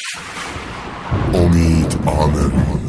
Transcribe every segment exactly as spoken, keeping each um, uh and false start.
امید عامر.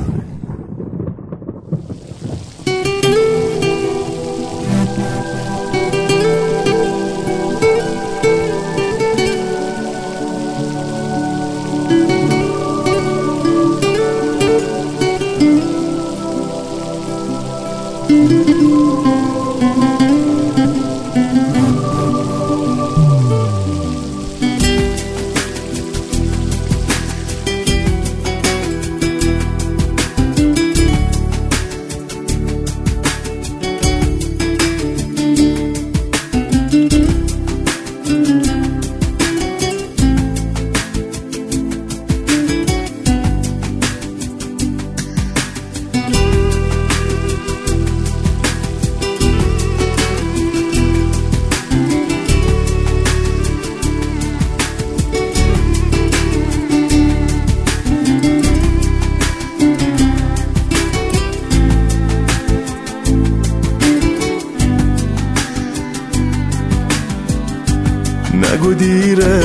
نگو دیره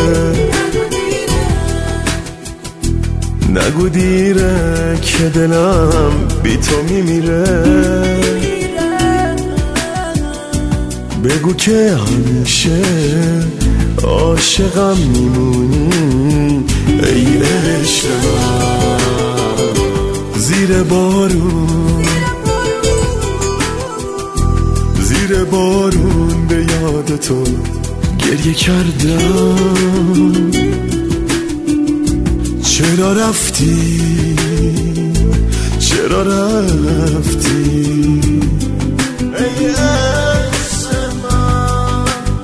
نگو دیره که دلم بی تو میمیره. بگو که همیشه عاشقم میمونی ای عشقم. زیر بارون زیر بارون به یاد تو گریه کردم. چرا رفتی چرا رفتی ای عشق من.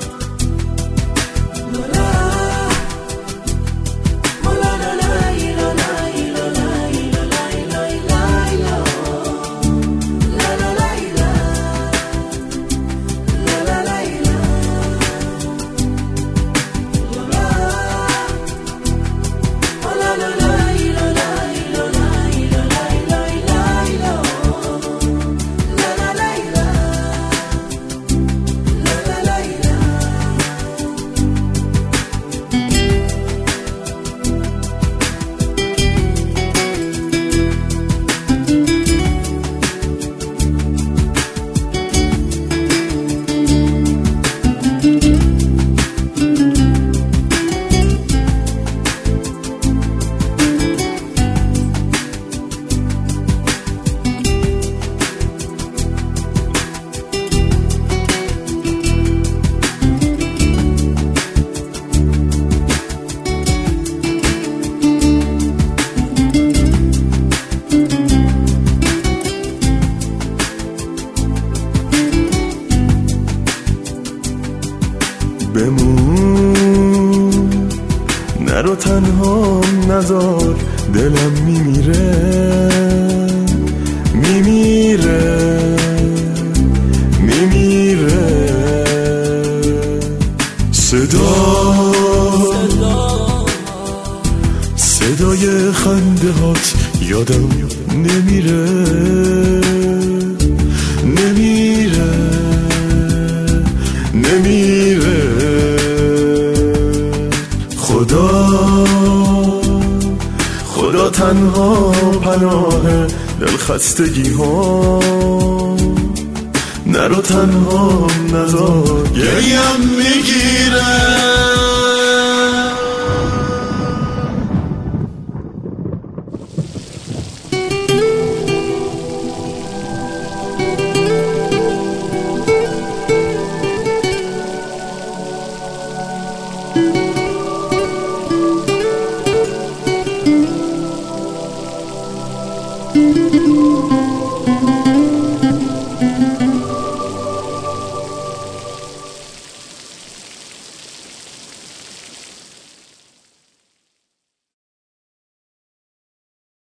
بمون نرو تنها نذار دلم میمیره میمیره میمیره. صدا صدای خنده هات یادم نمیره نمیره نمیره. خدا خدا تنها پناه دلخستگی ها. نرو تنها نذار گریم میگیره